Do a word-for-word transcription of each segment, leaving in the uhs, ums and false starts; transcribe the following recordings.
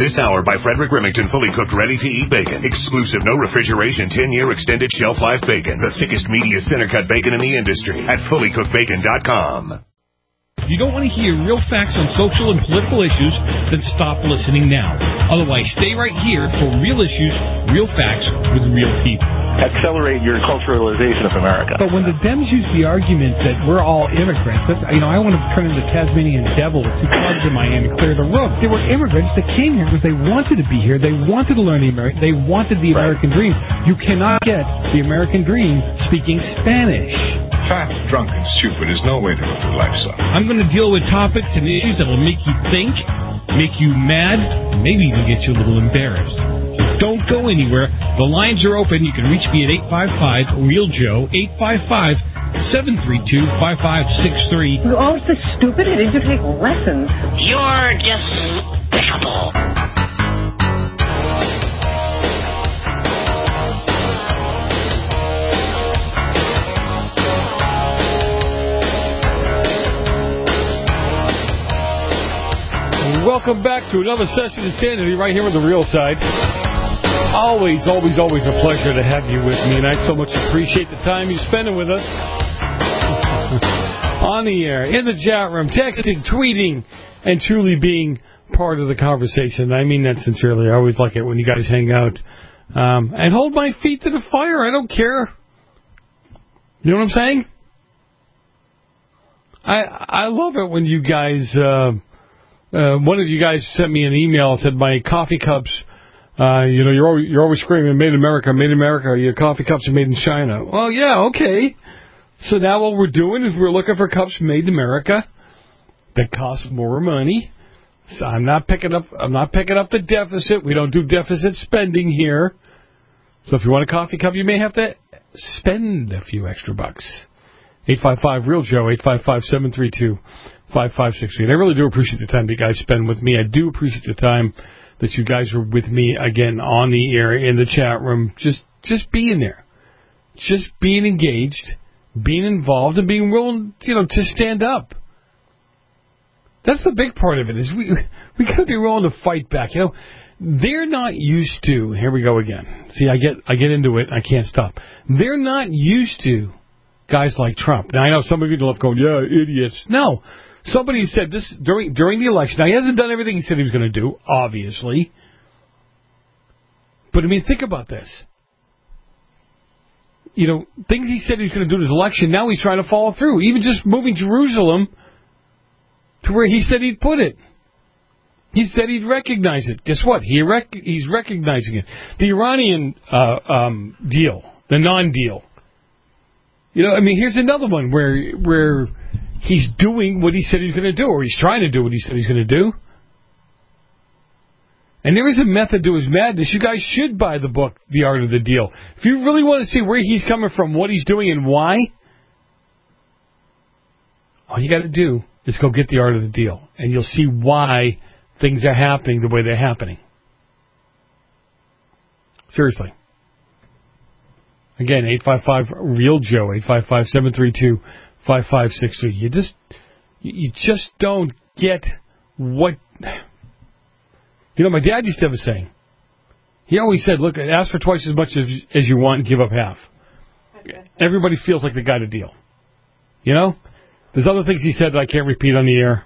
This hour by Frederick Remington, fully cooked, ready-to-eat bacon. Exclusive, no refrigeration, ten-year extended shelf life bacon. The thickest, meatiest, center-cut bacon in the industry at fully cooked bacon dot com. If you don't want to hear real facts on social and political issues, then stop listening now. Otherwise, stay right here for real issues, real facts with real people. Accelerate your culturalization of America. But when the Dems use the argument that we're all immigrants, that, you know, I want to turn into Tasmanian devil with two clubs in my hand and clear the room. They were immigrants that came here because they wanted to be here. They wanted to learn the American. They wanted the Right. American dream. You cannot get the American dream speaking Spanish. Fat, drunk, and stupid is no way to go through life, son. I'm going to deal with topics and issues that will make you think, make you mad, and maybe even get you a little embarrassed. So don't go anywhere. The lines are open. You can reach me at eight five five, REAL Joe, eight five five, seven three two, five five six three. You're all so stupid. I need to take lessons. You're despicable. Welcome back to another session of Insanity right here on the Real Side. Always, always, always a pleasure to have you with me, and I so much appreciate the time you're spending with us. On the air, in the chat room, texting, tweeting, and truly being part of the conversation. I mean that sincerely. I always like it when you guys hang out. Um, and hold my feet to the fire. I don't care. You know what I'm saying? I I love it when you guys... Uh, Uh, one of you guys sent me an email and said my coffee cups, uh, you know, you're always, you're always screaming, made in America, made in America, your coffee cups are made in China. Well, yeah, okay. So now what we're doing is we're looking for cups made in America that cost more money. So I'm not picking up, I'm not picking up the deficit. We don't do deficit spending here. So if you want a coffee cup, you may have to spend a few extra bucks. eight five five, REAL Joe, eight five five, seven three two, five five six three. And I really do appreciate the time you guys spend with me. I do appreciate the time that you guys are with me again on the air, in the chat room, just just being there, just being engaged, being involved, and being willing, you know, to stand up. That's the big part of it. Is we we got to be willing to fight back. You know, they're not used to. Here we go again. See, I get I get into it. I can't stop. They're not used to guys like Trump. Now I know some of you love going, yeah, idiots. No. Somebody said this during during the election. Now, he hasn't done everything he said he was going to do, obviously. But, I mean, think about this. You know, things he said he was going to do in his election, now he's trying to follow through. Even just moving Jerusalem to where he said he'd put it. He said he'd recognize it. Guess what? He rec- he's recognizing it. The Iranian uh, um, deal, the non-deal. You know, I mean, here's another one where where... he's doing what he said he's going to do, or he's trying to do what he said he's going to do. And there is a method to his madness. You guys should buy the book, The Art of the Deal. If you really want to see where he's coming from, what he's doing, and why, all you got to do is go get The Art of the Deal, and you'll see why things are happening the way they're happening. Seriously. Again, eight five five, REAL Joe, eight five five, seven three two, five five six three. You just, you just don't get what, you know, my dad used to have a saying. He always said, look, ask for twice as much as, as you want and give up half. Okay. Everybody feels like they got a deal. You know? There's other things he said that I can't repeat on the air.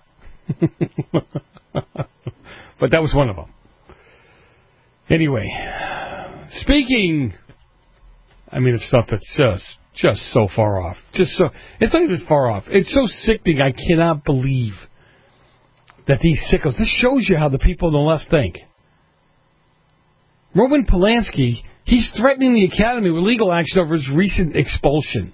But that was one of them. Anyway, speaking, I mean, of stuff that's just, just so far off. Just so, it's not even far off. It's so sickening, I cannot believe that these sickos, this shows you how the people on the left think. Roman Polanski, he's threatening the Academy with legal action over his recent expulsion.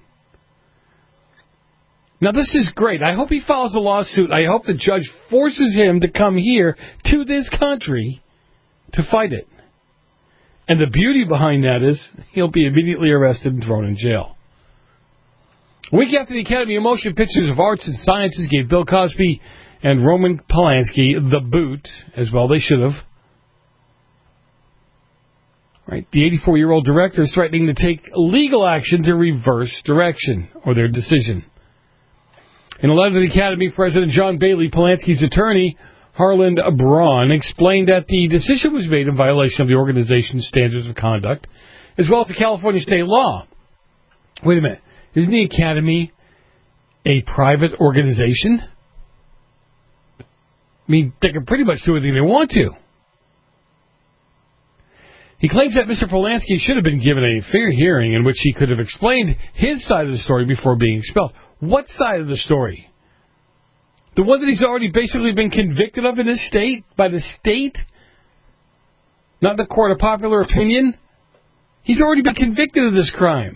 Now, this is great. I hope he files a lawsuit. I hope the judge forces him to come here to this country to fight it. And the beauty behind that is he'll be immediately arrested and thrown in jail. A week after the Academy of Motion Pictures of Arts and Sciences gave Bill Cosby and Roman Polanski the boot, as well they should have. Right, the eighty-four-year-old director is threatening to take legal action to reverse direction, or their decision. In a letter to the Academy, President John Bailey, Polanski's attorney, Harland Braun, explained that the decision was made in violation of the organization's standards of conduct, as well as the California state law. Wait a minute. Isn't the Academy a private organization? I mean, they can pretty much do anything they want to. He claims that Mister Polanski should have been given a fair hearing in which he could have explained his side of the story before being expelled. What side of the story? The one that he's already basically been convicted of in his state, by the state? Not the court of popular opinion? He's already been convicted of this crime.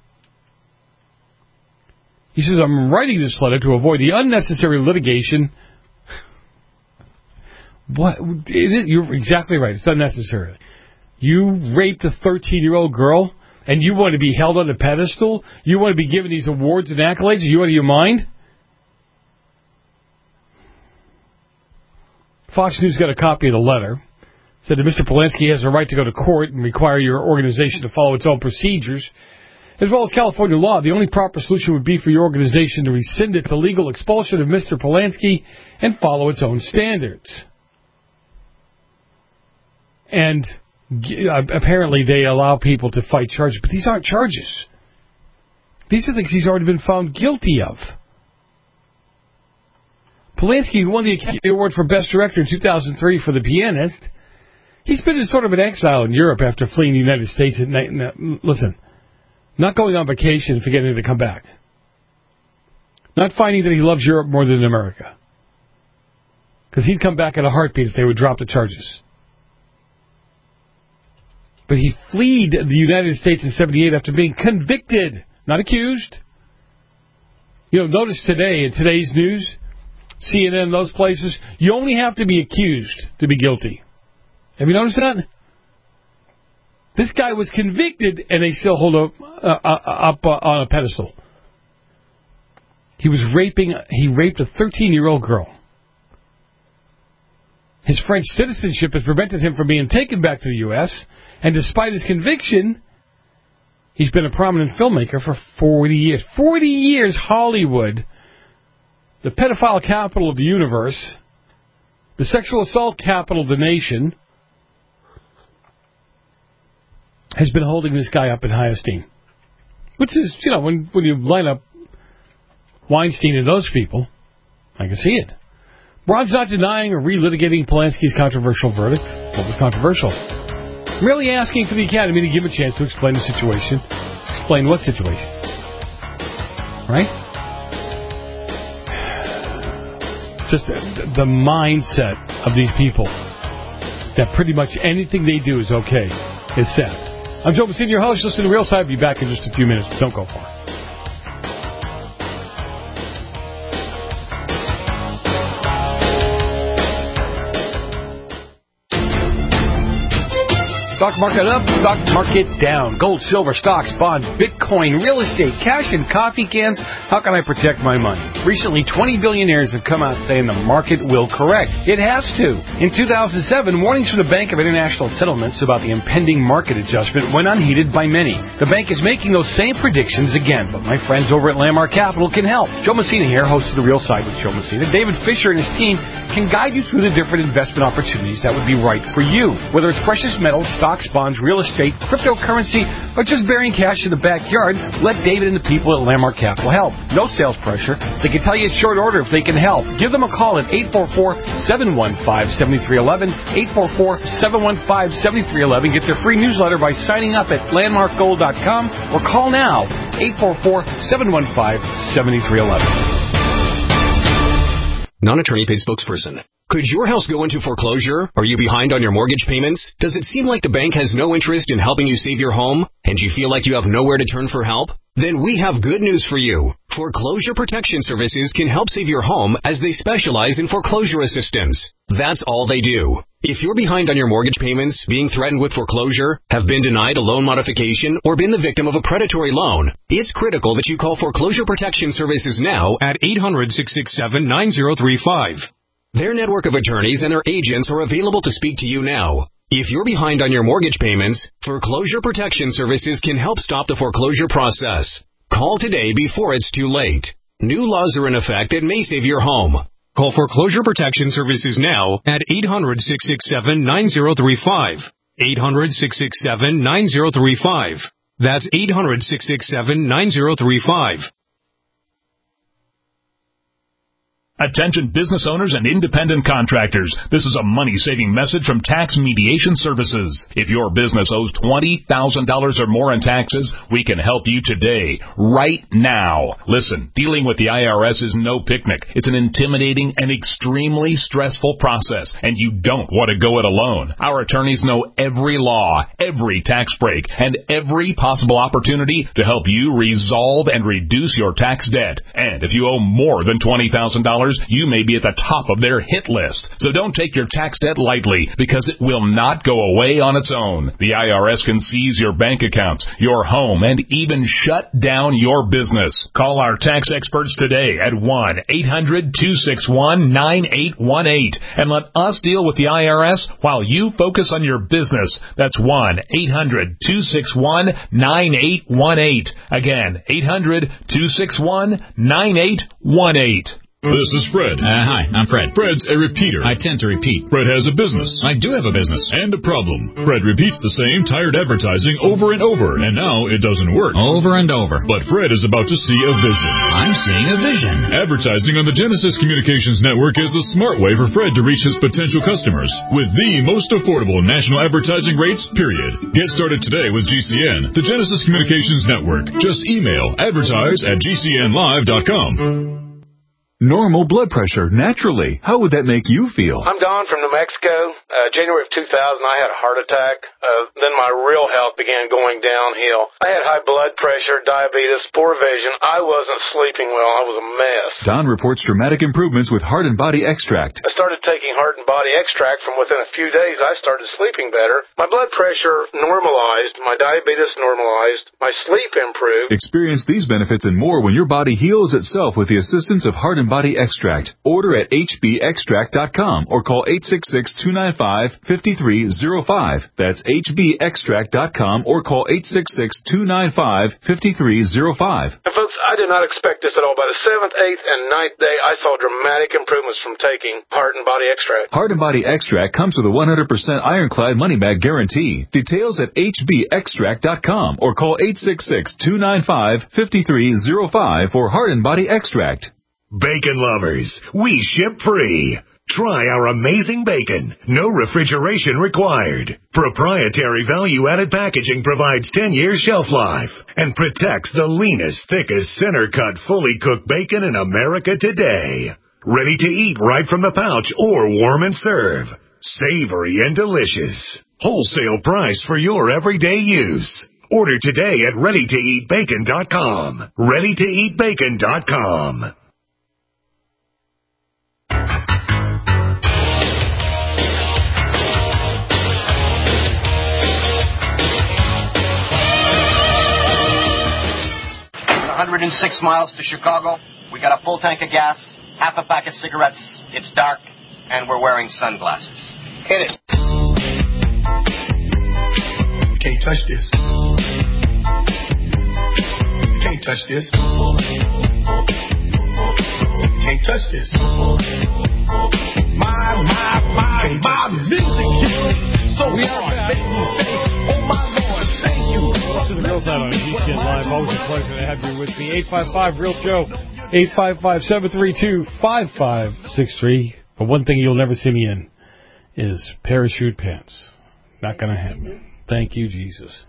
He says, I'm writing this letter to avoid the unnecessary litigation. What? You're exactly right. It's unnecessary. You raped a thirteen-year-old girl, and you want to be held on a pedestal? You want to be given these awards and accolades? Are you out of your mind? Fox News got a copy of the letter. Said that Mister Polanski has a right to go to court and require your organization to follow its own procedures. As well as California law, the only proper solution would be for your organization to rescind its illegal expulsion of Mister Polanski and follow its own standards. And apparently they allow people to fight charges, but these aren't charges. These are things he's already been found guilty of. Polanski, who won the Academy Award for Best Director in two thousand three for The Pianist, he's been in sort of an exile in Europe after fleeing the United States at night. Listen, not going on vacation and forgetting to come back. Not finding that he loves Europe more than America. Because he'd come back in a heartbeat if they would drop the charges. But he fled the United States in seventy-eight after being convicted, not accused. You know, notice today, in today's news, C N N, those places, you only have to be accused to be guilty. Have you noticed that? This guy was convicted, and they still hold him uh, up uh, on a pedestal. He was raping, he raped a thirteen-year-old girl. His French citizenship has prevented him from being taken back to the U S, and despite his conviction, he's been a prominent filmmaker for forty years. forty years, Hollywood, the pedophile capital of the universe, the sexual assault capital of the nation, has been holding this guy up in high esteem. Which is, you know, when, when you line up Weinstein and those people, I can see it. Braun's not denying or relitigating Polanski's controversial verdict. What was controversial? Merely asking for the Academy to give a chance to explain the situation. Explain what situation? Right? Just the mindset of these people that pretty much anything they do is okay is sad. I'm Joe Messina, your host. Listen to Real Side. I'll be back in just a few minutes. Don't go far. Stock market up, stock market down. Gold, silver, stocks, bonds, Bitcoin, real estate, cash, and coffee cans. How can I protect my money? Recently, twenty billionaires have come out saying the market will correct. It has to. In two thousand seven, warnings from the Bank of International Settlements about the impending market adjustment went unheeded by many. The bank is making those same predictions again, but my friends over at Landmark Capital can help. Joe Messina here, host of The Real Side with Joe Messina. David Fisher and his team can guide you through the different investment opportunities that would be right for you. Whether it's precious metals, stocks, bonds, real estate, cryptocurrency, or just burying cash in the backyard, let David and the people at Landmark Capital help. No sales pressure. They can tell you at short order if they can help. Give them a call at eight four four, seven one five, seven three one one, eight four four, seven one five, seven three one one. Get their free newsletter by signing up at landmark gold dot com or call now, eight four four, seven one five, seven three one one. Non-attorney paid spokesperson. Could your house go into foreclosure? Are you behind on your mortgage payments? Does it seem like the bank has no interest in helping you save your home? And you feel like you have nowhere to turn for help? Then we have good news for you. Foreclosure Protection Services can help save your home as they specialize in foreclosure assistance. That's all they do. If you're behind on your mortgage payments, being threatened with foreclosure, have been denied a loan modification, or been the victim of a predatory loan, it's critical that you call Foreclosure Protection Services now at eight hundred, six six seven, nine zero three five. Their network of attorneys and their agents are available to speak to you now. If you're behind on your mortgage payments, Foreclosure Protection Services can help stop the foreclosure process. Call today before it's too late. New laws are in effect that may save your home. Call Foreclosure Protection Services now at eight hundred, six six seven, nine zero three five. eight hundred, six six seven, nine zero three five. That's eight hundred, six six seven, nine zero three five. Attention business owners and independent contractors. This is a money-saving message from Tax Mediation Services. If your business owes twenty thousand dollars or more in taxes, we can help you today, right now. Listen, dealing with the I R S is no picnic. It's an intimidating and extremely stressful process, and you don't want to go it alone. Our attorneys know every law, every tax break, and every possible opportunity to help you resolve and reduce your tax debt. And if you owe more than twenty thousand dollars, you may be at the top of their hit list. So don't take your tax debt lightly, because it will not go away on its own. The I R S can seize your bank accounts, your home, and even shut down your business. Call our tax experts today at one eight hundred, two six one, nine eight one eight and let us deal with the I R S while you focus on your business. That's one eight hundred, two six one, nine eight one eight. Again, eight hundred, two six one, nine eight one eight. This is Fred. Uh, hi, I'm Fred. Fred's a repeater. I tend to repeat. Fred has a business. I do have a business. And a problem. Fred repeats the same tired advertising over and over, and now it doesn't work. Over and over. But Fred is about to see a vision. I'm seeing a vision. Advertising on the Genesis Communications Network is the smart way for Fred to reach his potential customers with the most affordable national advertising rates, period. Get started today with G C N, the Genesis Communications Network. Just email advertise at g c n live dot com. Normal blood pressure, naturally. How would that make you feel? I'm Don from New Mexico. Uh, January of two thousand, I had a heart attack. Uh, then my real health began going downhill. I had high blood pressure, diabetes, poor vision. I wasn't sleeping well. I was a mess. Don reports dramatic improvements with Heart and Body Extract. I started taking Heart and Body Extract. From within a few days, I started sleeping better. My blood pressure normalized. My diabetes normalized. My sleep improved. Experience these benefits and more when your body heals itself with the assistance of Heart and Body Extract. Order at h b extract dot com or call eight six six, two nine five, five three zero five. That's h b extract dot com or call eight six six, two nine five, five three zero five. And folks, I did not expect this at all. By the seventh, eighth, and ninth day, I saw dramatic improvements from taking Heart and Body Extract. Heart and Body Extract comes with a one hundred percent ironclad money-back guarantee. Details at h b extract dot com or call eight six six, two nine five, five three zero five for Heart and Body Extract. Bacon lovers, we ship free. Try our amazing bacon. No refrigeration required. Proprietary value-added packaging provides ten years shelf life and protects the leanest, thickest, center-cut, fully cooked bacon in America today. Ready to eat right from the pouch or warm and serve. Savory and delicious. Wholesale price for your everyday use. Order today at ready to eat bacon dot com. ready to eat bacon dot com. one hundred six miles to Chicago. We got a full tank of gas, half a pack of cigarettes. It's dark, and we're wearing sunglasses. Hit it. You can't touch this. You can't touch this. You can't touch this. My, my, my, my music. So we are back. Oh my Lord, thank you. To the Girls Out on G C N Live. Always a pleasure to have you with me. eight five five real Joe. eight five five, seven three two, five five six three. But one thing you'll never see me in is parachute pants. Not going to happen. Thank you, Jesus.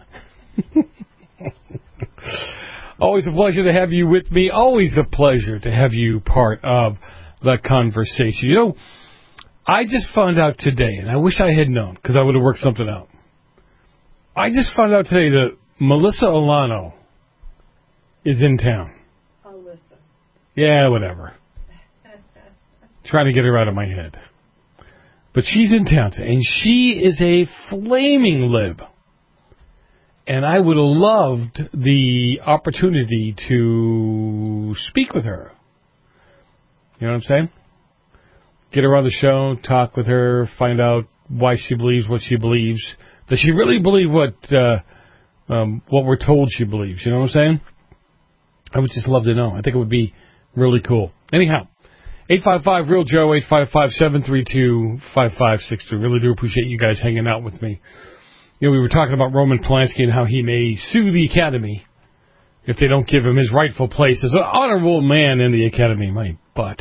Always a pleasure to have you with me. Always a pleasure to have you part of the conversation. You know, I just found out today, and I wish I had known because I would have worked something out. I just found out today that Melissa Alano is in town. Alyssa. Yeah, whatever. Trying to get her out of my head. But she's in town today, and she is a flaming lib. And I would have loved the opportunity to speak with her. You know what I'm saying? Get her on the show, talk with her, find out why she believes what she believes. Does she really believe what uh, um, what we're told she believes? You know what I'm saying? I would just love to know. I think it would be really cool. Anyhow, eight five five, real Joe, eight five five, seven three two, five five six two. Really do appreciate you guys hanging out with me. You know, we were talking about Roman Polanski and how he may sue the Academy if they don't give him his rightful place as an honorable man in the Academy. My butt.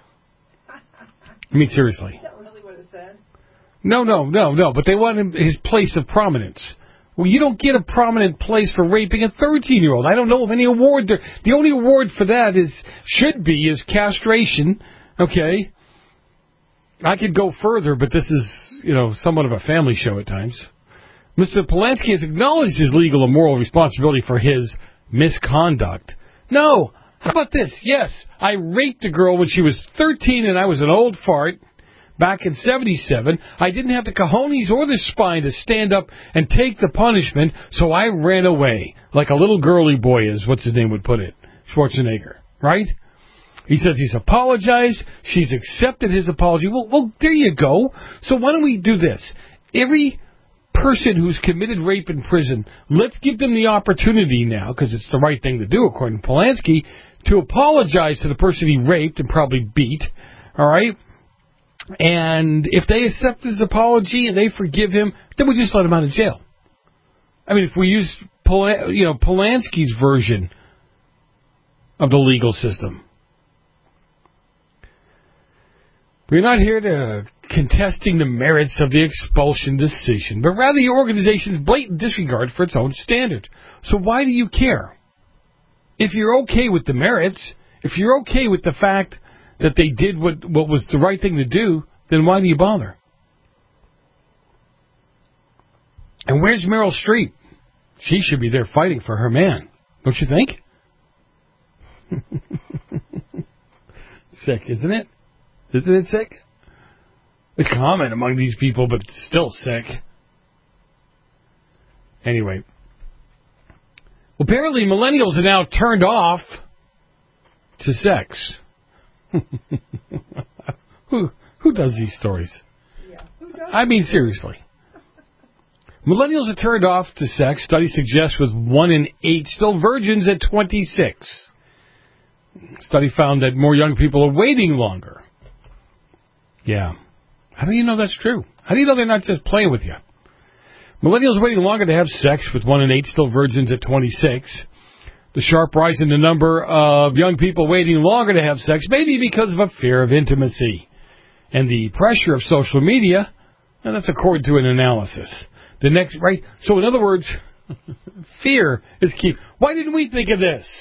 I mean, seriously. Is that really what it said? No, no, no, no. But they want him his place of prominence. Well, you don't get a prominent place for raping a thirteen-year-old. I don't know of any award there. The only award for that is should be is castration. Okay. I could go further, but this is, you know, somewhat of a family show at times. Mister Polanski has acknowledged his legal and moral responsibility for his misconduct. No. How about this? Yes, I raped a girl when she was thirteen and I was an old fart back in seventy-seven. I didn't have the cojones or the spine to stand up and take the punishment, so I ran away. Like a little girly boy is, what's his name would put it, Schwarzenegger, right? He says he's apologized. She's accepted his apology. Well, well, there you go. So why don't we do this? Every person who's committed rape in prison, let's give them the opportunity now, because it's the right thing to do, according to Polanski, to apologize to the person he raped and probably beat, all right? And if they accept his apology and they forgive him, then we just let him out of jail. I mean, if we use Pol- you know, Polanski's version of the legal system. We're not here to contesting the merits of the expulsion decision, but rather your organization's blatant disregard for its own standards. So why do you care? If you're okay with the merits, if you're okay with the fact that they did what, what was the right thing to do, then why do you bother? And where's Meryl Streep? She should be there fighting for her man. Don't you think? Sick, isn't it? Isn't it sick? It's common among these people, but it's still sick. Anyway. Well, apparently millennials are now turned off to sex. who who does these stories? Yeah, who does? I mean, seriously. Millennials are turned off to sex. Study suggests with one in eight still virgins at twenty-six. Study found that more young people are waiting longer. Yeah. How do you know that's true? How do you know they're not just playing with you? Millennials are waiting longer to have sex, with one in eight still virgins at twenty-six. The sharp rise in the number of young people waiting longer to have sex may be because of a fear of intimacy and the pressure of social media, and that's according to an analysis. The next, right? So in other words, fear is key. Why didn't we think of this?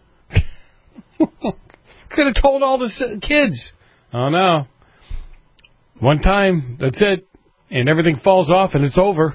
Could have told all the kids. Oh, no. One time, that's it. And everything falls off and it's over.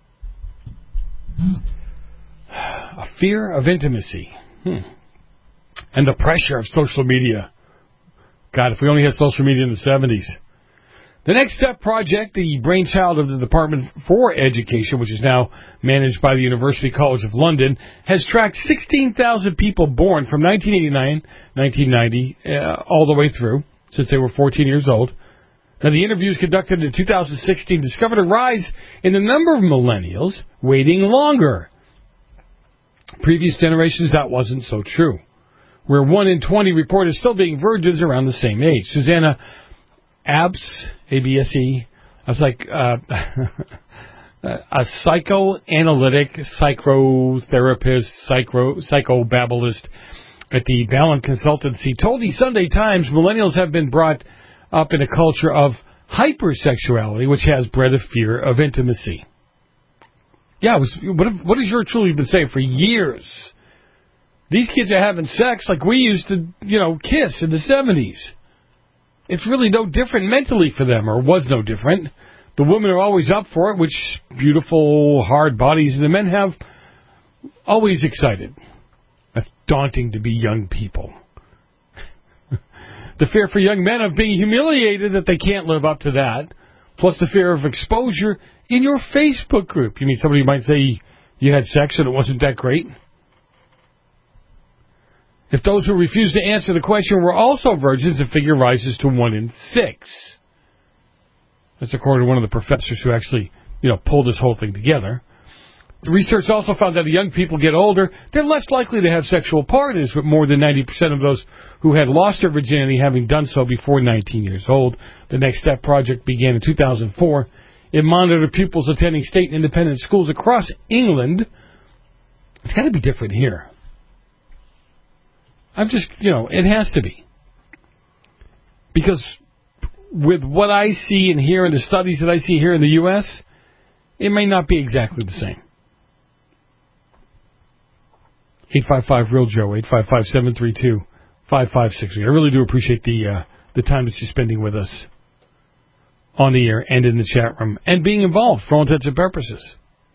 A fear of intimacy. Hmm. And the pressure of social media. God, if we only had social media in the seventies. The Next Step Project, the brainchild of the Department for Education, which is now managed by the University College of London, has tracked sixteen thousand people born from nineteen eighty-nine, nineteen ninety, uh, all the way through, since they were fourteen years old. Now, the interviews conducted in two thousand sixteen discovered a rise in the number of millennials waiting longer. Previous generations, that wasn't so true, where one in twenty reported still being virgins around the same age. Susanna Abse, A B S E, I was like uh, a psychoanalytic, psychotherapist, psycho, psychobabblist at the Ballon Consultancy, told the Sunday Times millennials have been brought up in a culture of hypersexuality, which has bred a fear of intimacy. Yeah, it was, what, have, what has your truly been saying for years? These kids are having sex like we used to, you know, kiss in the seventies. It's really no different mentally for them, or was no different. The women are always up for it, which beautiful, hard bodies, and the men have always excited. That's daunting to be young people. The fear for young men of being humiliated that they can't live up to that, plus the fear of exposure in your Facebook group. You mean somebody might say you had sex and it wasn't that great? If those who refuse to answer the question were also virgins, the figure rises to one in six. That's according to one of the professors who actually, you know, pulled this whole thing together. Research also found that as young people get older, they're less likely to have sexual partners, with more than ninety percent of those who had lost their virginity having done so before nineteen years old. The Next Step project began in two thousand four. It monitored pupils attending state and independent schools across England. It's got to be different here. I'm just, you know, it has to be. Because with what I see and hear in the studies that I see here in the U S, it may not be exactly the same. eight five five real Joe, eight five five, seven three two, five five six zero. I really do appreciate the uh, the time that you're spending with us on the air and in the chat room and being involved for all intents and purposes.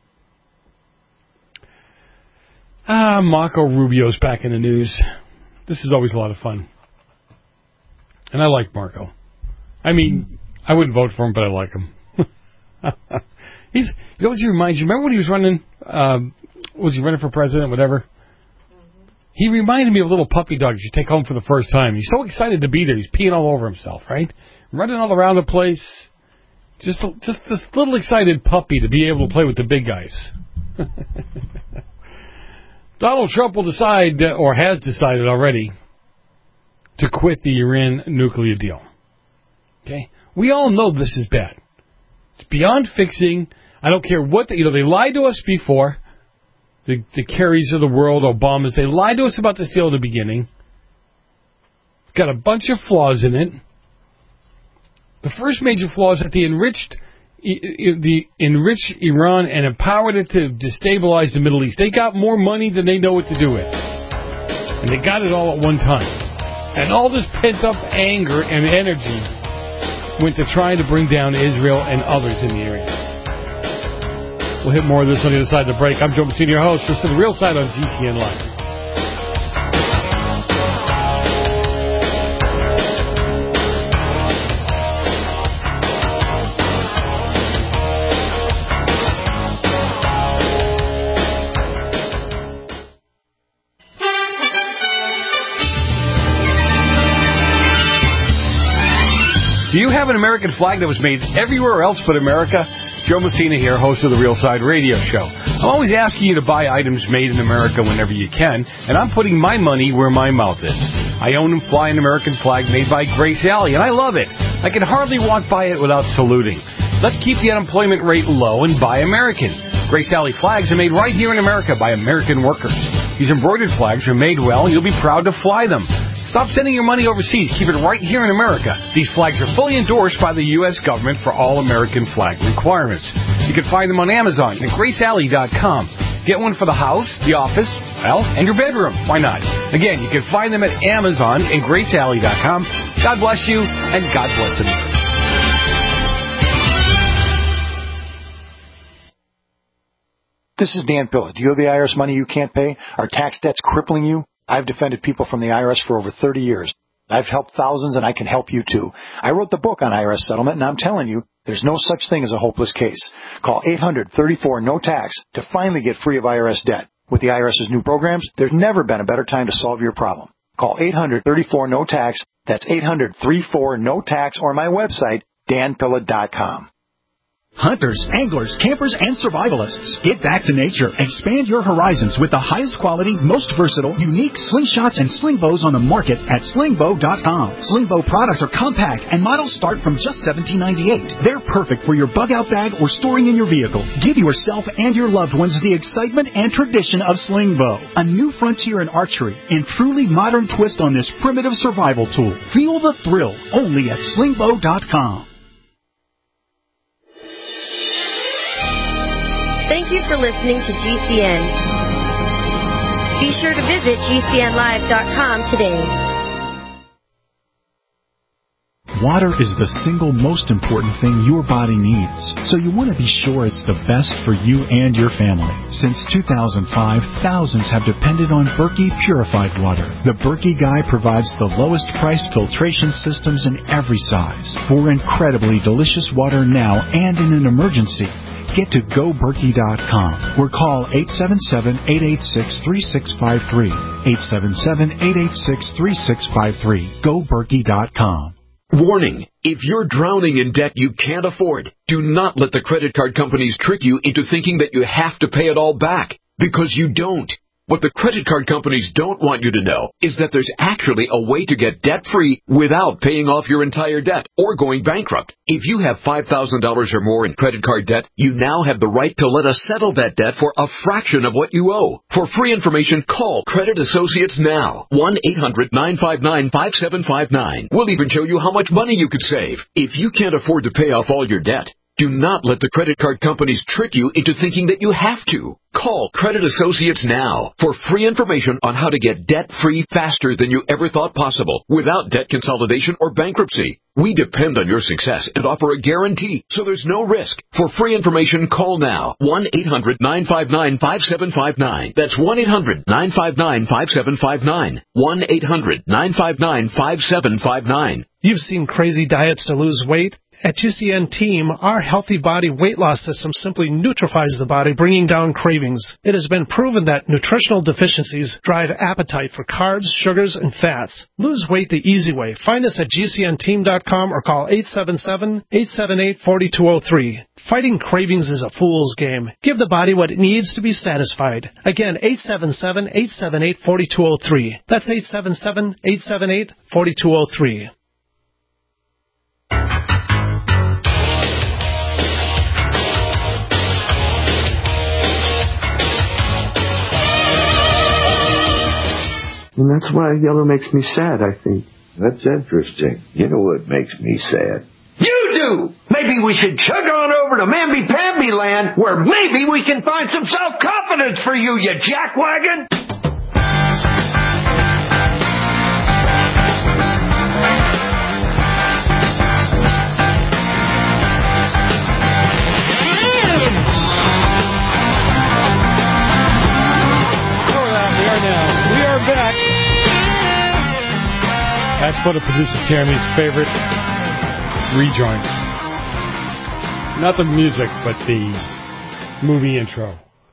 Ah, Marco Rubio's back in the news. This is always a lot of fun. And I like Marco. I mean, I wouldn't vote for him, but I like him. He's, you know what he reminds you? Remember when he was running, um, was he running for president, whatever? He reminded me of a little puppy dog you take home for the first time. He's so excited to be there. He's peeing all over himself, right? Running all around the place. Just, just this little excited puppy to be able to play with the big guys. Donald Trump will decide, or has decided already, to quit the Iran nuclear deal. Okay? We all know this is bad. It's beyond fixing. I don't care what, the, you know, they lied to us before. The, the Kerrys of the world, Obamas, they lied to us about this deal in the beginning. It's got a bunch of flaws in it. The first major flaw is that they enriched, the enriched Iran and empowered it to destabilize the Middle East. They got more money than they know what to do with. And they got it all at one time. And all this pent-up anger and energy went to trying to bring down Israel and others in the area. We'll hit more of this on the other side of the break. I'm Joe Messina, your host. This is The Real Side on G C N Live. Do you have an American flag that was made everywhere else but America? Joe Messina here, host of the Real Side Radio Show. I'm always asking you to buy items made in America whenever you can, and I'm putting my money where my mouth is. I own and fly an American flag made by Grace Alley, and I love it. I can hardly walk by it without saluting. Let's keep the unemployment rate low and buy American. Grace Alley flags are made right here in America by American workers. These embroidered flags are made well, and you'll be proud to fly them. Stop sending your money overseas. Keep it right here in America. These flags are fully endorsed by the U S government for all American flag requirements. You can find them on Amazon at grace alley dot com. Get one for the house, the office, well, and your bedroom. Why not? Again, you can find them at Amazon and grace alley dot com. God bless you, and God bless America. This is Dan Pilla. Do you have the I R S money you can't pay? Are tax debts crippling you? I've defended people from the I R S for over thirty years. I've helped thousands, and I can help you, too. I wrote the book on I R S settlement, and I'm telling you, there's no such thing as a hopeless case. Call eight hundred, thirty-four, no tax to finally get free of I R S debt. With the IRS's new programs, there's never been a better time to solve your problem. Call eight hundred, thirty-four, no tax. That's eight hundred, thirty-four, no tax, or my website, dan pilla dot com. Hunters, anglers, campers, and survivalists. Get back to nature. Expand your horizons with the highest quality, most versatile, unique slingshots and sling bows on the market at sling bow dot com. Sling bow products are compact and models start from just seventeen ninety-eight. They're perfect for your bug-out bag or storing in your vehicle. Give yourself and your loved ones the excitement and tradition of sling bow. A new frontier in archery and truly modern twist on this primitive survival tool. Feel the thrill only at sling bow dot com. Thank you for listening to G C N. Be sure to visit G C N live dot com today. Water is the single most important thing your body needs, so you want to be sure it's the best for you and your family. Since two thousand five, thousands have depended on Berkey purified water. The Berkey Guy provides the lowest priced filtration systems in every size for incredibly delicious water now and in an emergency. Get to go berkey dot com or call eight seven seven, eight eight six, three six five three. eight seven seven, eight eight six, three six five three. go berkey dot com. Warning, if you're drowning in debt you can't afford, do not let the credit card companies trick you into thinking that you have to pay it all back, because you don't. What the credit card companies don't want you to know is that there's actually a way to get debt-free without paying off your entire debt or going bankrupt. If you have five thousand dollars or more in credit card debt, you now have the right to let us settle that debt for a fraction of what you owe. For free information, call Credit Associates now. one eight hundred nine five nine five seven five nine. We'll even show you how much money you could save. If you can't afford to pay off all your debt, do not let the credit card companies trick you into thinking that you have to. Call Credit Associates now for free information on how to get debt-free faster than you ever thought possible without debt consolidation or bankruptcy. We depend on your success and offer a guarantee, so there's no risk. For free information, call now. one eight hundred nine five nine five seven five nine. That's one eight hundred nine five nine five seven five nine. one eight hundred nine five nine five seven five nine. You've seen crazy diets to lose weight. At G C N Team, our Healthy Body weight loss system simply neutralizes the body, bringing down cravings. It has been proven that nutritional deficiencies drive appetite for carbs, sugars, and fats. Lose weight the easy way. Find us at G C N team dot com or call eight seven seven, eight seven eight, four two zero three. Fighting cravings is a fool's game. Give the body what it needs to be satisfied. Again, eight seven seven, eight seven eight, four two zero three. That's eight seven seven, eight seven eight, four two zero three. And that's why Yeller makes me sad, I think. That's interesting. You know what makes me sad? You do! Maybe we should chug on over to Mamby-Pamby land, where maybe we can find some self-confidence for you, you jackwagon! We are back. That's one of producer Jeremy's favorite rejoins. Not the music, but the movie intro.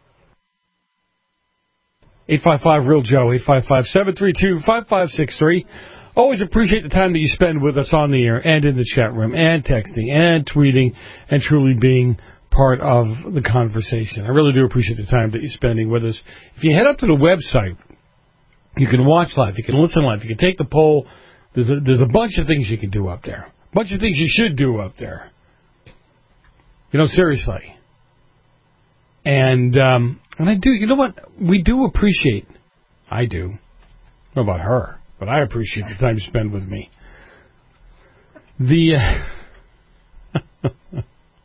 eight five five real Joe, eight five five, seven three two, five five six three. Always appreciate the time that you spend with us on the air and in the chat room and texting and tweeting and truly being part of the conversation. I really do appreciate the time that you're spending with us. If you head up to the website, you can watch live, you can listen live, you can take the poll. There's a, there's a bunch of things you can do up there. A bunch of things you should do up there. You know, seriously. And um, and I do, you know what? We do appreciate, I do, I don't know about her, but I appreciate the time you spend with me. The, uh,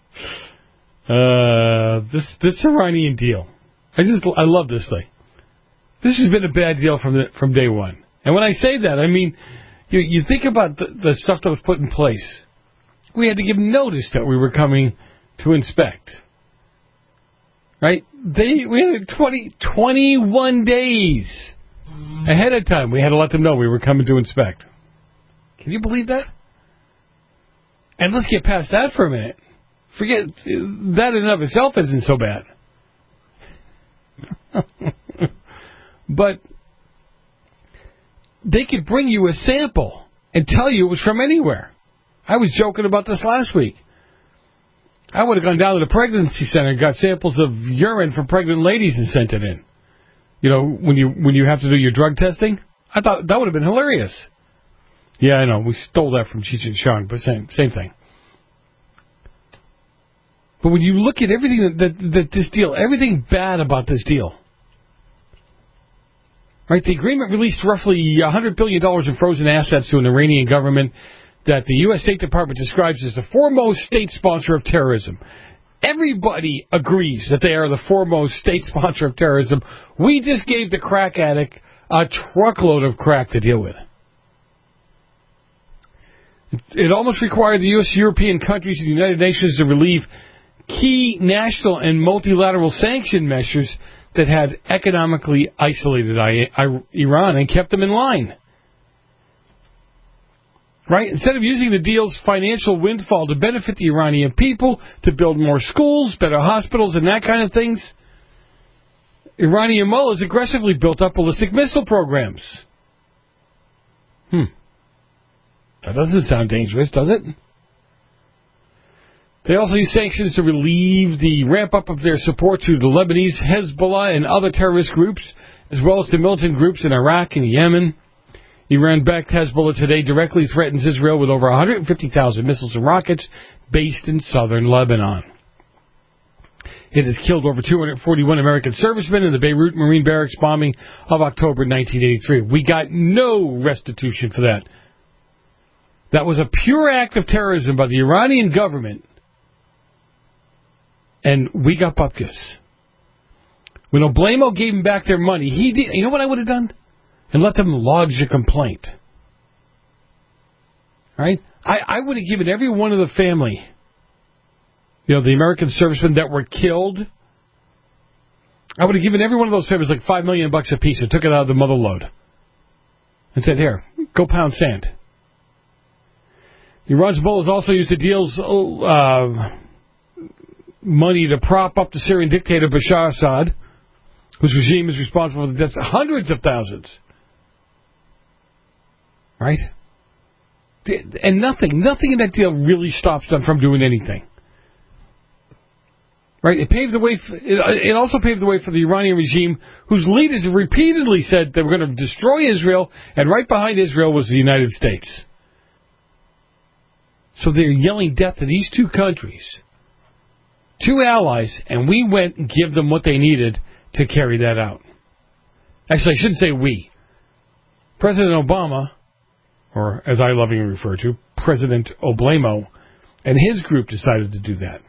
uh, this, this Iranian deal. I just, I love this thing. This has been a bad deal from the, from day one. And when I say that, I mean, you, you think about the, the stuff that was put in place. We had to give notice that we were coming to inspect. Right? They we had twenty, twenty-one days ahead of time. We had to let them know we were coming to inspect. Can you believe that? And let's get past that for a minute. Forget, that in and of itself isn't so bad. But they could bring you a sample and tell you it was from anywhere. I was joking about this last week. I would have gone down to the pregnancy center and got samples of urine from pregnant ladies and sent it in. You know, when you when you have to do your drug testing, I thought that would have been hilarious. Yeah, I know. We stole that from Cheech and Chong, but same same thing. But when you look at everything that, that, that this deal, everything bad about this deal, right? The agreement released roughly one hundred billion dollars in frozen assets to an Iranian government that the U S State Department describes as the foremost state sponsor of terrorism. Everybody agrees that they are the foremost state sponsor of terrorism. We just gave the crack addict a truckload of crack to deal with. It almost required the U S European countries and the United Nations to relieve key national and multilateral sanction measures that had economically isolated Iran and kept them in line. Right? Instead of using the deal's financial windfall to benefit the Iranian people, to build more schools, better hospitals, and that kind of things, Iranian mullahs aggressively built up ballistic missile programs. Hmm. That doesn't sound dangerous, does it? They also use sanctions to relieve the ramp-up of their support to the Lebanese Hezbollah and other terrorist groups, as well as to militant groups in Iraq and Yemen. Iran-backed Hezbollah today directly threatens Israel with over one hundred fifty thousand missiles and rockets based in southern Lebanon. It has killed over two hundred forty-one American servicemen in the Beirut Marine Barracks bombing of October nineteen eighty-three. We got no restitution for that. That was a pure act of terrorism by the Iranian government, and we got bupkis. When Oblamo gave them back their money, he did. You know what I would have done? And let them lodge a complaint. Right? I, I would have given every one of the family, you know, the American servicemen that were killed, I would have given every one of those families like five million bucks a piece and took it out of the mother load. And said, here, go pound sand. Iran's mullahs also used the deal's uh, money to prop up the Syrian dictator Bashar Assad, whose regime is responsible for the deaths of hundreds of thousands. Right? And nothing, nothing in that deal really stops them from doing anything. Right? It paved the way. For, it, it also paved the way for the Iranian regime, whose leaders have repeatedly said they were going to destroy Israel, and right behind Israel was the United States. So they're yelling death to these two countries, two allies, and we went and give them what they needed to carry that out. Actually, I shouldn't say we. President Obama, or as I lovingly refer to, President Oblamo, and his group decided to do that.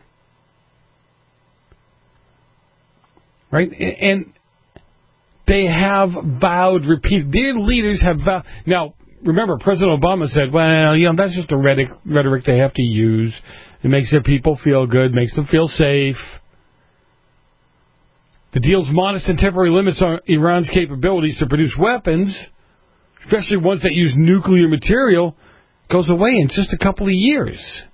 Right? And they have vowed, repeat, their leaders have vowed. Now, remember, President Obama said, well, you know, that's just a rhetoric, rhetoric they have to use. It makes their people feel good, makes them feel safe. The deal's modest and temporary limits on Iran's capabilities to produce weapons, especially ones that use nuclear material, goes away in just a couple of years.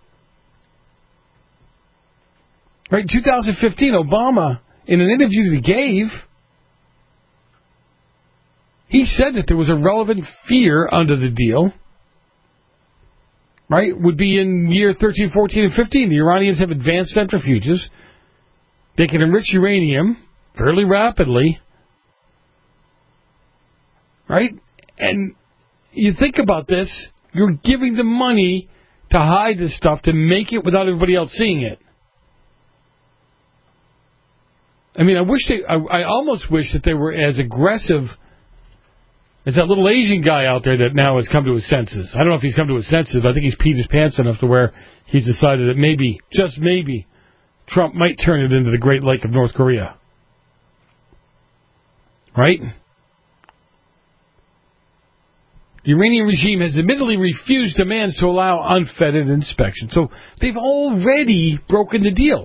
Right, in two thousand fifteen, Obama, in an interview that he gave, he said that there was a relevant fear under the deal, right, would be in year thirteen, fourteen, and fifteen. The Iranians have advanced centrifuges. They can enrich uranium fairly rapidly, right? And you think about this, you're giving them money to hide this stuff, to make it without everybody else seeing it. I mean, I wish they, I, I almost wish that they were as aggressive as that little Asian guy out there that now has come to his senses. I don't know if he's come to his senses, but I think he's peed his pants enough to where he's decided that maybe, just maybe, Trump might turn it into the Great Lake of North Korea. Right? The Iranian regime has admittedly refused demands to allow unfettered inspection. So they've already broken the deal.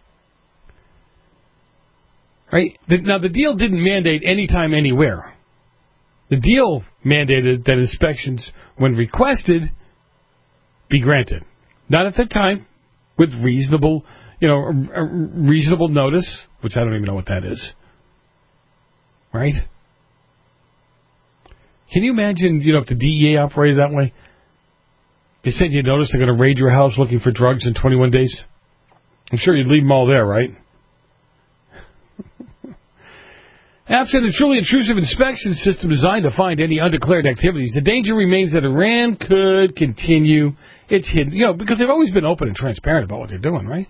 Right? Now, the deal didn't mandate anytime, anywhere. The deal mandated that inspections, when requested, be granted. Not at the time, with reasonable, you know, a reasonable notice, which I don't even know what that is. Right? Can you imagine, you know, if the D E A operated that way? They send you a notice they're going to raid your house looking for drugs in twenty-one days? I'm sure you'd leave them all there, right? Absent a truly intrusive inspection system designed to find any undeclared activities, the danger remains that Iran could continue its hidden, you know, because they've always been open and transparent about what they're doing, right?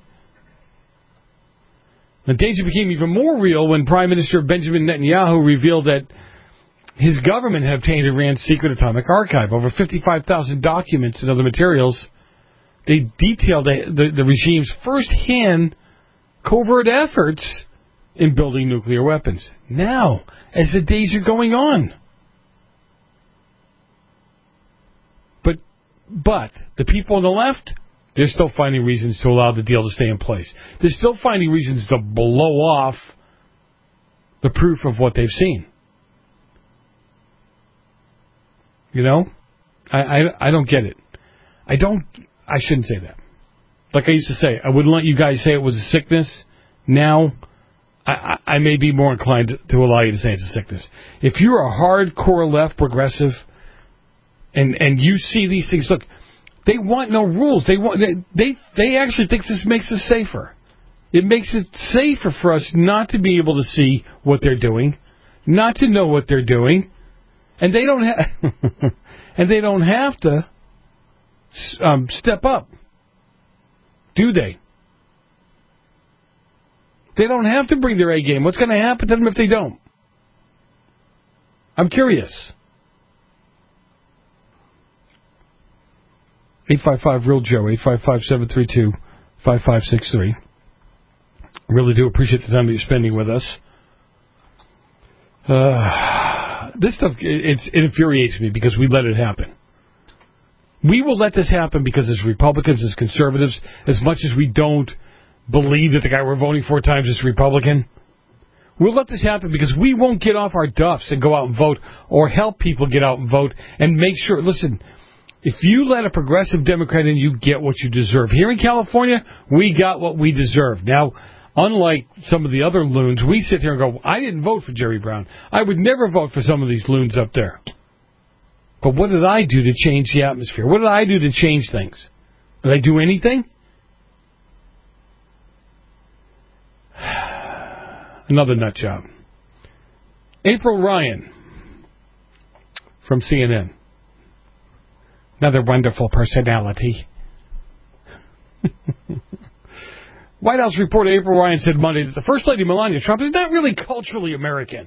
The danger became even more real when Prime Minister Benjamin Netanyahu revealed that his government had obtained Iran's secret atomic archive, over fifty-five thousand documents and other materials. They detailed the, the, the regime's first-hand covert efforts in building nuclear weapons. Now, as the days are going on. But, but, the people on the left, they're still finding reasons to allow the deal to stay in place. They're still finding reasons to blow off the proof of what they've seen. You know? I, I, I don't get it. I don't, I shouldn't say that. Like I used to say, I wouldn't let you guys say it was a sickness. Now, I, I may be more inclined to, to allow you to say it's a sickness. If you're a hardcore left progressive, and and you see these things. Look, they want no rules. They want they they, they actually think this makes us safer. It makes it safer for us not to be able to see what they're doing, not to know what they're doing, and they don't have and they don't have to um, step up, do they? They don't have to bring their A game. What's going to happen to them if they don't? I'm curious. eight five five real Joe, eight five five, seven three two, five five six three. Really do appreciate the time that you're spending with us. Uh, this stuff, it, it infuriates me because we let it happen. We will let this happen because as Republicans, as conservatives, as much as we don't believe that the guy we're voting four times is Republican, we'll let this happen because we won't get off our duffs and go out and vote or help people get out and vote and make sure, listen, if you let a progressive Democrat in, you get what you deserve. Here in California, we got what we deserve. Now, unlike some of the other loons, we sit here and go, I didn't vote for Jerry Brown. I would never vote for some of these loons up there. But what did I do to change the atmosphere? What did I do to change things? Did I do anything? Another nut job. April Ryan from C N N. Another wonderful personality. White House reporter April Ryan said Monday that the First Lady Melania Trump is not really culturally American.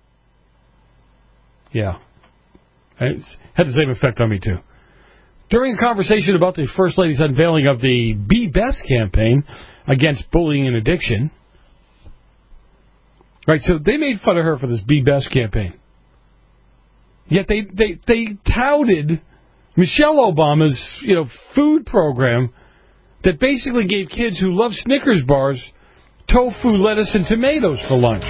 Yeah. It had the same effect on me, too. During a conversation about the First Lady's unveiling of the Be Best campaign against bullying and addiction. Right, so they made fun of her for this Be Best campaign. Yet they, they, they touted Michelle Obama's, you know, food program that basically gave kids who love Snickers bars tofu, lettuce, and tomatoes for lunch.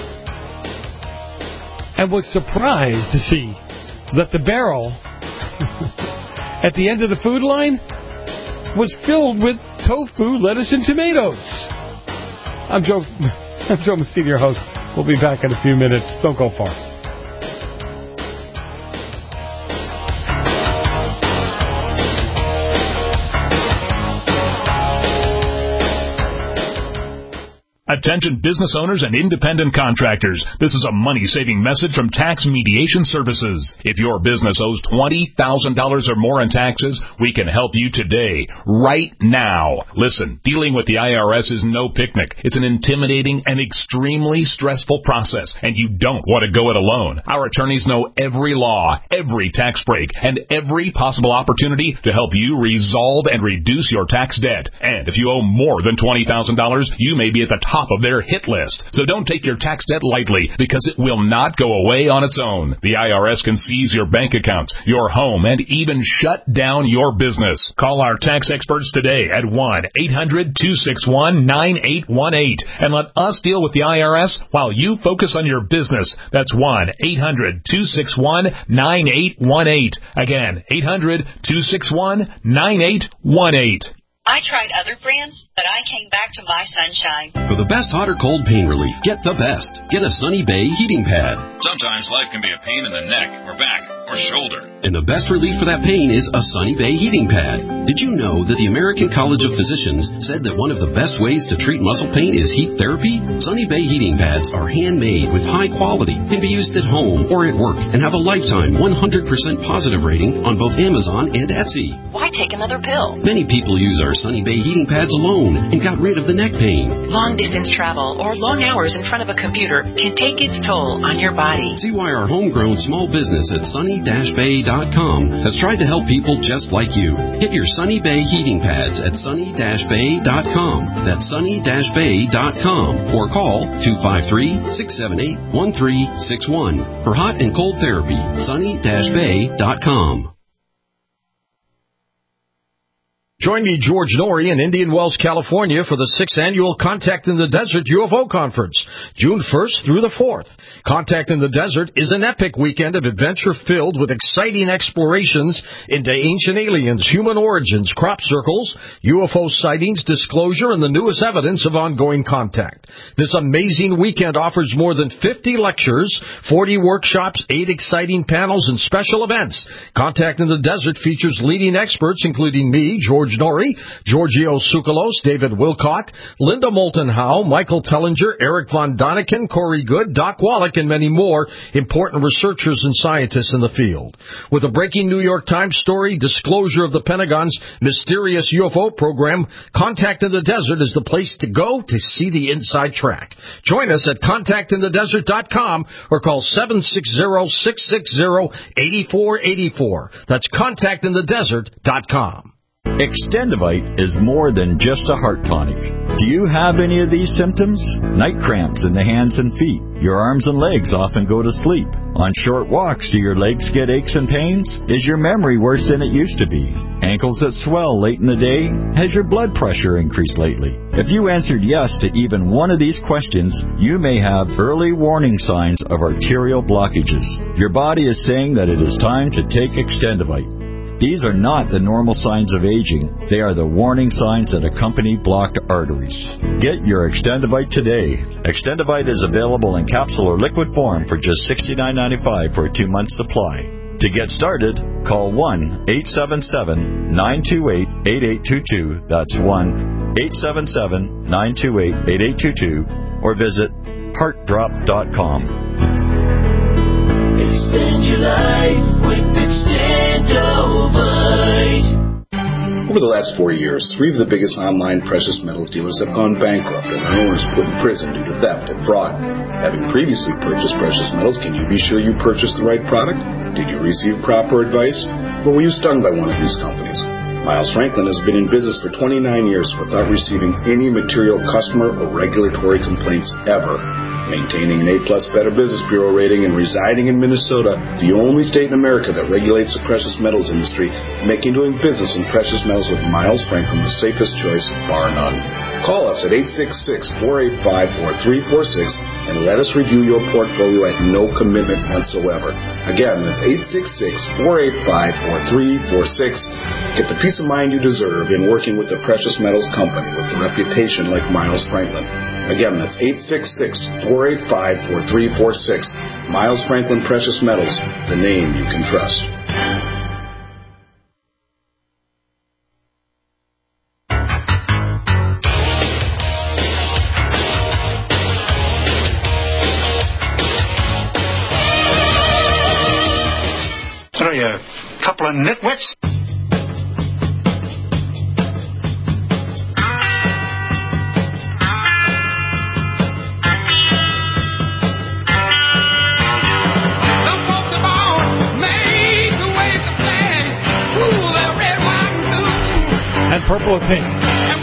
And was surprised to see that the barrel at the end of the food line was filled with tofu, lettuce, and tomatoes. I'm Joe, I'm Joe Messina, your host. We'll be back in a few minutes. Don't go far. Attention business owners and independent contractors. This is a money-saving message from Tax Mediation Services. If your business owes twenty thousand dollars or more in taxes, we can help you today, right now. Listen, dealing with the I R S is no picnic. It's an intimidating and extremely stressful process, and you don't want to go it alone. Our attorneys know every law, every tax break, and every possible opportunity to help you resolve and reduce your tax debt. And if you owe more than twenty thousand dollars, you may be at the top of their hit list. So don't take your tax debt lightly, because it will not go away on its own. The I R S can seize your bank accounts, your home, and even shut down your business. Call our tax experts today at one eight hundred two six one nine eight one eight and let us deal with the I R S while you focus on your business. That's one eight hundred two six one nine eight one eight. Again, eight hundred two six one nine eight one eight. I tried other brands, but I came back to my Sunshine. For the best hot or cold pain relief, get the best. Get a Sunny Bay heating pad. Sometimes life can be a pain in the neck or back or shoulder. And the best relief for that pain is a Sunny Bay heating pad. Did you know that the American College of Physicians said that one of the best ways to treat muscle pain is heat therapy? Sunny Bay heating pads are handmade with high quality, can be used at home or at work, and have a lifetime one hundred percent positive rating on both Amazon and Etsy. Why take another pill? Many people use our Sunny Bay heating pads alone and got rid of the neck pain. Long distance travel or long hours in front of a computer can take its toll on your body. See why our homegrown small business at sunny dash bay dot com has tried to help people just like you. Get your Sunny Bay heating pads at sunny dash bay dot com. That's sunny dash bay dot com or call two five three, six seven eight, one three six one. For hot and cold therapy, sunny dash bay dot com. Join me, George Norrie, in Indian Wells, California for the sixth Annual Contact in the Desert U F O Conference, June first through the fourth. Contact in the Desert is an epic weekend of adventure filled with exciting explorations into ancient aliens, human origins, crop circles, U F O sightings, disclosure, and the newest evidence of ongoing contact. This amazing weekend offers more than fifty lectures, forty workshops, eight exciting panels, and special events. Contact in the Desert features leading experts, including me, George Norrie, Giorgio Tsoukalos, David Wilcock, Linda Moulton Howe, Michael Tellinger, Eric Von Daniken, Corey Good, Doc Wallach, and many more important researchers and scientists in the field. With a breaking New York Times story, disclosure of the Pentagon's mysterious U F O program, Contact in the Desert is the place to go to see the inside track. Join us at contact in the desert dot com or call seven six zero, six six zero, eight four eight four. That's contact in the desert dot com. Extendivite is more than just a heart tonic. Do you have any of these symptoms? Night cramps in the hands and feet. Your arms and legs often go to sleep. On short walks, do your legs get aches and pains? Is your memory worse than it used to be? Ankles that swell late in the day? Has your blood pressure increased lately? If you answered yes to even one of these questions, you may have early warning signs of arterial blockages. Your body is saying that it is time to take Extendivite. These are not the normal signs of aging. They are the warning signs that accompany blocked arteries. Get your Extendivite today. Extendivite is available in capsule or liquid form for just sixty-nine ninety-five for a two-month supply. To get started, call one eight seven seven, nine two eight, eight eight two two. That's one eight seven seven, nine two eight, eight eight two two. Or visit heart drop dot com. Extend your life with Extendivite. Over the last four years, three of the biggest online precious metals dealers have gone bankrupt and their owners put in prison due to theft and fraud. Having previously purchased precious metals, can you be sure you purchased the right product? Did you receive proper advice? Or were you stung by one of these companies? Miles Franklin has been in business for twenty-nine years without receiving any material customer or regulatory complaints ever. Maintaining an A-plus Better Business Bureau rating and residing in Minnesota, the only state in America that regulates the precious metals industry, making doing business in precious metals with Miles Franklin the safest choice, bar none. Call us at eight six six, four eight five, four three four six and let us review your portfolio at no commitment whatsoever. Again, that's eight six six, four eight five, four three four six. Get the peace of mind you deserve in working with a precious metals company with a reputation like Miles Franklin. Again, that's eight six six, four eight five, four three four six. Miles Franklin Precious Metals, the name you can trust. What are you, a couple of nitwits? Purple or pink.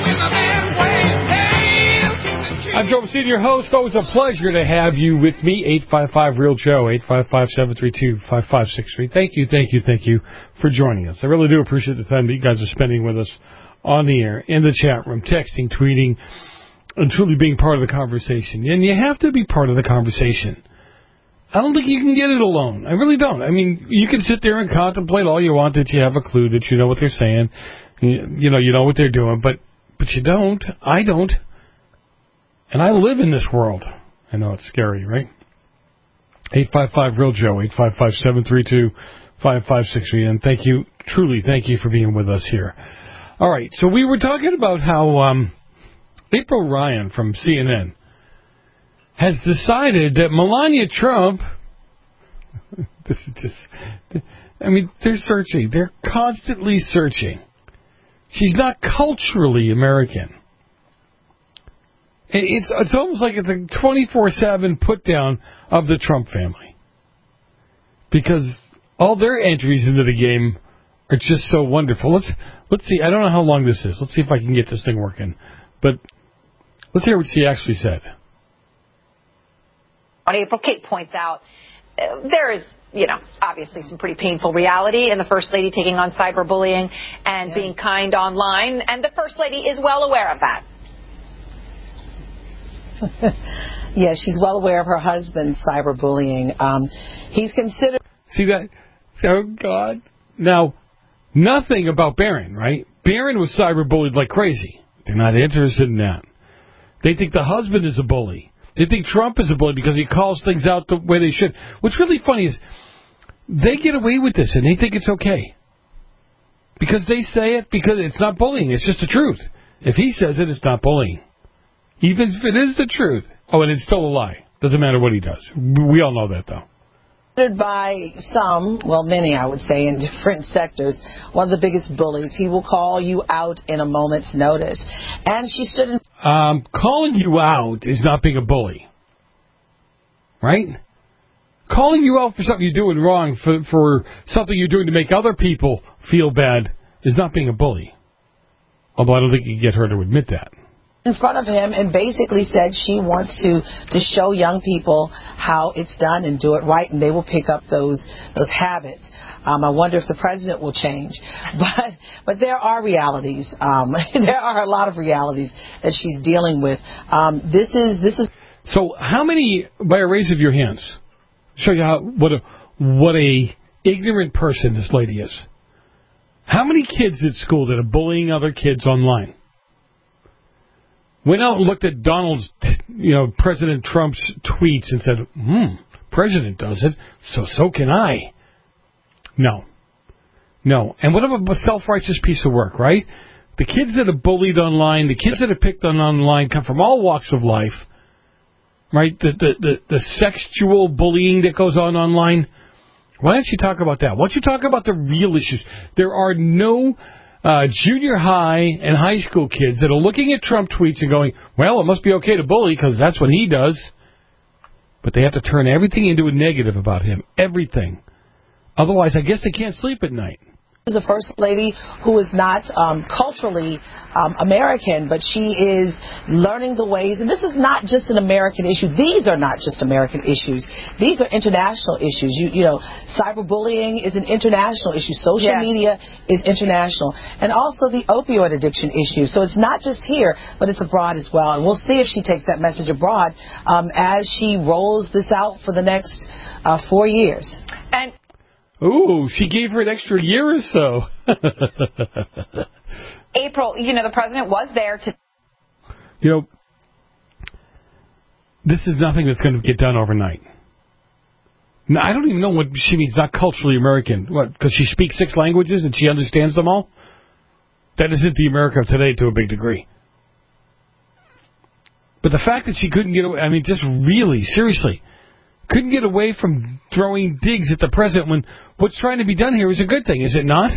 I'm Joe Messina, your host. Always a pleasure to have you with me. eight five five, real Joe, eight five five, seven three two, five five six three. Thank you, thank you, thank you for joining us. I really do appreciate the time that you guys are spending with us on the air, in the chat room, texting, tweeting, and truly being part of the conversation. And you have to be part of the conversation. I don't think you can get it alone. I really don't. I mean, you can sit there and contemplate all you want, that you have a clue, that you know what they're saying. You know, you know what they're doing, but but you don't. I don't. And I live in this world. I know it's scary, right? eight five five, real Joe, eight five five, seven three two, five five six three. And thank you, truly, thank you for being with us here. All right, so we were talking about how um, April Ryan from C N N has decided that Melania Trump, this is just, I mean, they're searching. They're constantly searching. She's not culturally American. It's it's almost like it's a twenty-four seven put-down of the Trump family. Because all their entries into the game are just so wonderful. Let's let's see. I don't know how long this is. Let's see if I can get this thing working. But let's hear what she actually said. April Kate points out, uh, there is, you know, obviously some pretty painful reality in the First Lady taking on cyberbullying and yeah. being kind online, and the First Lady is well aware of that. Yeah, she's well aware of her husband's cyberbullying. Um, he's considered... See that? Oh, God. Now, nothing about Barron, right? Barron was cyberbullied like crazy. They're not interested in that. They think the husband is a bully. They think Trump is a bully because he calls things out the way they should. What's really funny is they get away with this and they think it's okay. Because they say it because it's not bullying. It's just the truth. If he says it, it's not bullying. Even if it is the truth. Oh, and it's still a lie. Doesn't matter what he does. We all know that, though. By some, well, many, I would say, in different sectors, one of the biggest bullies. He will call you out in a moment's notice. And she stood in... Um, calling you out is not being a bully. Right? Calling you out for something you're doing wrong, for, for something you're doing to make other people feel bad, is not being a bully. Although I don't think you can get her to admit that. In front of him and basically said she wants to, to show young people how it's done and do it right, and they will pick up those those habits. Um, I wonder if the president will change. But but there are realities. Um, there are a lot of realities that she's dealing with. Um, this is this is. So how many, by a raise of your hands, show you how what a what a ignorant person this lady is. How many kids at school that are bullying other kids online went out and looked at Donald's, you know, President Trump's tweets and said, hmm, President does it, so so can I. No. No. And what about a self-righteous piece of work, right? The kids that are bullied online, the kids that are picked on online come from all walks of life, right? The, the, the, the sexual bullying that goes on online. Why don't you talk about that? Why don't you talk about the real issues? There are no... Uh, junior high and high school kids that are looking at Trump tweets and going, well, it must be okay to bully because that's what he does. But they have to turn everything into a negative about him. Everything. Otherwise, I guess they can't sleep at night. Is a first lady who is not um, culturally um, American, but she is learning the ways. And this is not just an American issue. These are not just American issues. These are international issues. You, you know, cyberbullying is an international issue. Social yeah. media is international. And also the opioid addiction issue. So it's not just here, but it's abroad as well. And we'll see if she takes that message abroad um, as she rolls this out for the next uh, four years. And Ooh, she gave her an extra year or so. April, you know, the president was there to... You know, this is nothing that's going to get done overnight. Now, I don't even know what she means, not culturally American. What, because she speaks six languages and she understands them all? That isn't the America of today to a big degree. But the fact that she couldn't get away, I mean, just really, seriously... couldn't get away from throwing digs at the president when what's trying to be done here is a good thing, is it not?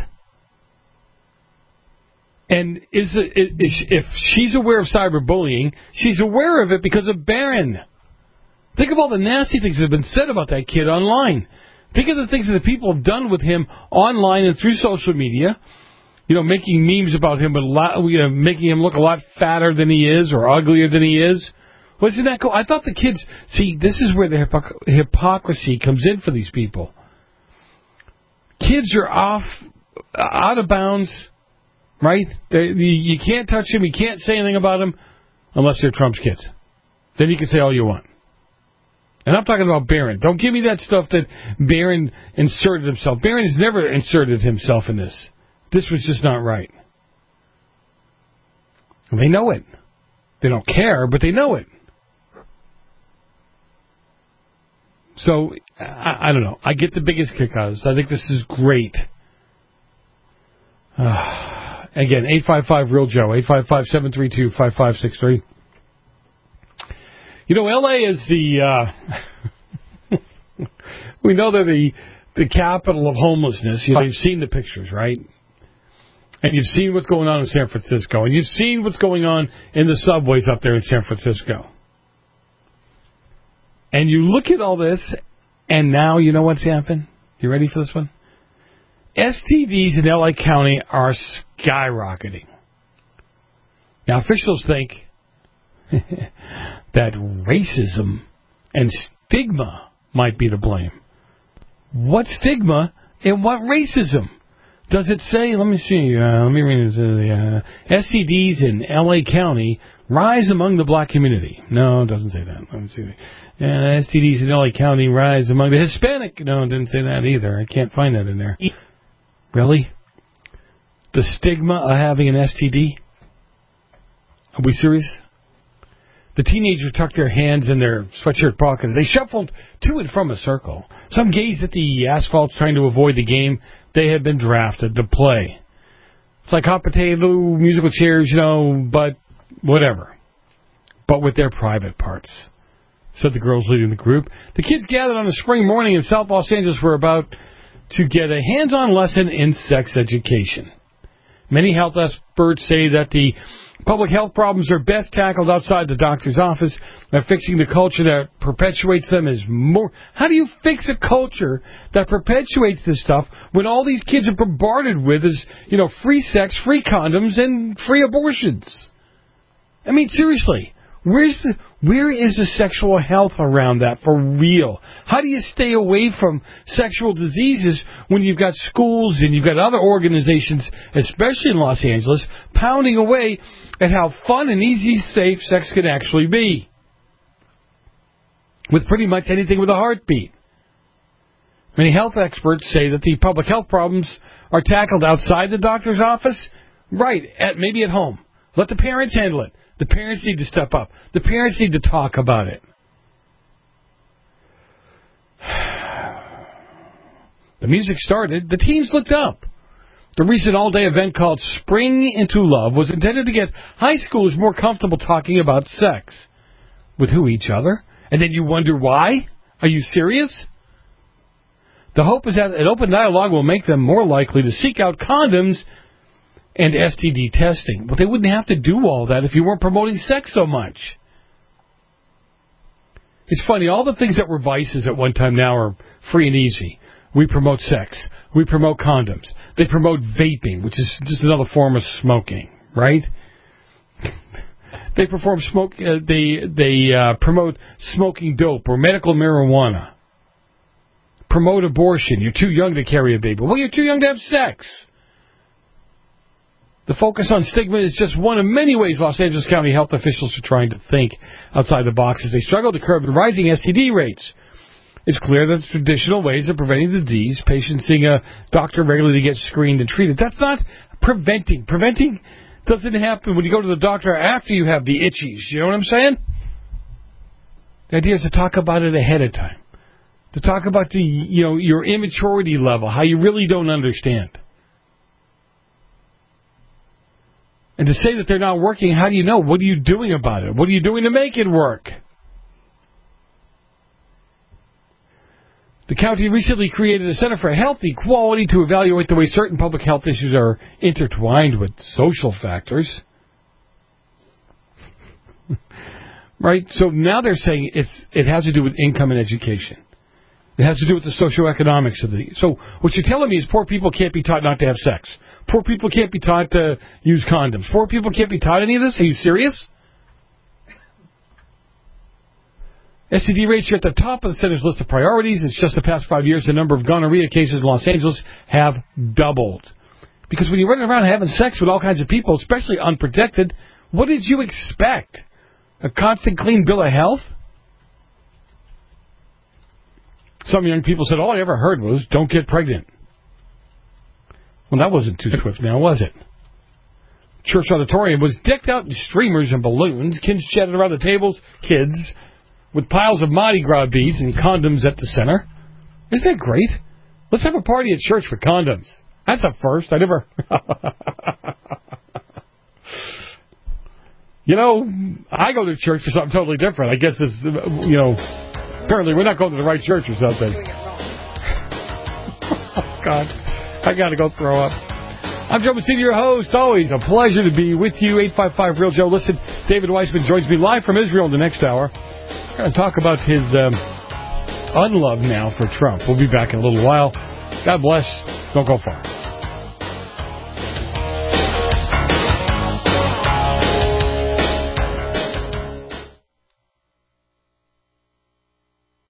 And is it, is, if she's aware of cyberbullying, she's aware of it because of Barron. Think of all the nasty things that have been said about that kid online. Think of the things that the people have done with him online and through social media. You know, making memes about him, but a lot, you know, making him look a lot fatter than he is or uglier than he is. Wasn't that cool? I thought the kids... See, this is where the hypoc- hypocrisy comes in for these people. Kids are off, out of bounds, right? They, you can't touch them. You can't say anything about them unless they're Trump's kids. Then you can say all you want. And I'm talking about Barron. Don't give me that stuff that Barron inserted himself. Barron has never inserted himself in this. This was just not right. And they know it. They don't care, but they know it. So, I, I don't know. I get the biggest kick out of this. I think this is great. Uh, again, eight five five real Joe, eight five five, seven three two, five five six three. You know, L A is the, uh, we know they're the, the capital of homelessness. You know, you've seen the pictures, right? And you've seen what's going on in San Francisco. And you've seen what's going on in the subways up there in San Francisco. And you look at all this, and now you know what's happened? You ready for this one? S T Ds in L A County are skyrocketing. Now, officials think that racism and stigma might be to blame. What stigma and what racism? Does it say, let me see, uh, let me read it, uh, S T Ds in L A County rise among the black community? No, it doesn't say that. Let me see. Uh, S T Ds in L A County rise among the Hispanic? No, it didn't say that either. I can't find that in there. Really? The stigma of having an S T D? Are we serious? The teenager tucked their hands in their sweatshirt pockets. They shuffled to and from a circle. Some gazed at the asphalt trying to avoid the game they had been drafted to play. It's like hot potato, musical chairs, you know, but whatever. But with their private parts, said the girls leading the group. The kids gathered on a spring morning in South Los Angeles were about to get a hands-on lesson in sex education. Many health experts say that the public health problems are best tackled outside the doctor's office. By fixing the culture that perpetuates them is more... How do you fix a culture that perpetuates this stuff when all these kids are bombarded with is, you know, free sex, free condoms, and free abortions? I mean, seriously, where's the, where is the sexual health around that for real? How do you stay away from sexual diseases when you've got schools and you've got other organizations, especially in Los Angeles, pounding away at how fun and easy, safe sex can actually be? With pretty much anything with a heartbeat. Many health experts say that the public health problems are tackled outside the doctor's office. Right, at maybe at home. Let the parents handle it. The parents need to step up. The parents need to talk about it. The music started. The teens looked up. The recent all-day event called Spring into Love was intended to get high schoolers more comfortable talking about sex. With who? Each other? And then you wonder why? Are you serious? The hope is that an open dialogue will make them more likely to seek out condoms and S T D testing. But they wouldn't have to do all that if you weren't promoting sex so much. It's funny, all the things that were vices at one time now are free and easy. We promote sex. We promote condoms. They promote vaping, which is just another form of smoking, right? They perform smoke. Uh, they they uh, promote smoking dope or medical marijuana. Promote abortion. You're too young to carry a baby. Well, you're too young to have sex. The focus on stigma is just one of many ways Los Angeles County health officials are trying to think outside the box as they struggle to curb the rising S T D rates. It's clear that traditional ways of preventing the disease, patients seeing a doctor regularly to get screened and treated, that's not preventing. Preventing doesn't happen when you go to the doctor after you have the itchies. You know what I'm saying? The idea is to talk about it ahead of time. To talk about the, you know, your immaturity level, how you really don't understand. And to say that they're not working, how do you know? What are you doing about it? What are you doing to make it work? The county recently created a Center for Health Equality to evaluate the way certain public health issues are intertwined with social factors. Right? So now they're saying it's it has to do with income and education. It has to do with the socioeconomics of the... So what you're telling me is poor people can't be taught not to have sex. Poor people can't be taught to use condoms. Poor people can't be taught any of this? Are you serious? S T D rates are at the top of the center's list of priorities. It's just the past five years, the number of gonorrhea cases in Los Angeles have doubled. Because when you're running around having sex with all kinds of people, especially unprotected, what did you expect? A constant clean bill of health? Some young people said, all I ever heard was, don't get pregnant. Well, that wasn't too swift now, was it? Church auditorium was decked out in streamers and balloons. Kids chatted around the tables. Kids with piles of Mardi Gras beads and condoms at the center. Isn't that great? Let's have a party at church for condoms. That's a first. I never... You know, I go to church for something totally different. I guess it's, you know, apparently we're not going to the right church or something. Oh, God. I got to go throw up. I'm Joe Messina, your host. Always a pleasure to be with you. eight five five real Joe. Listen, David Weissman joins me live from Israel in the next hour. We're going to talk about his um, unlove now for Trump. We'll be back in a little while. God bless. Don't go far.